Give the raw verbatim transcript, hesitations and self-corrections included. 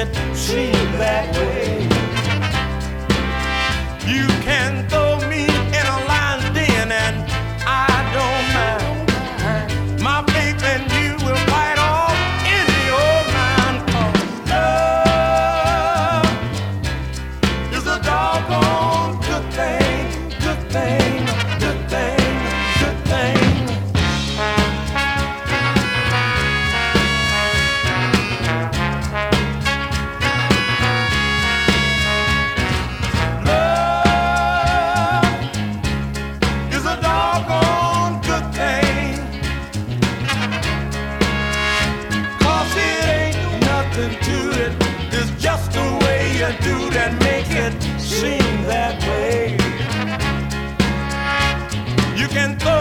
it seem that way. You can throw me in a lion's den and I don't mind. My faith in you will fight off any old mind. 'Cause love is a doggone good thing, good thing, good thing, good thing. Do that make it seem that way. You can throw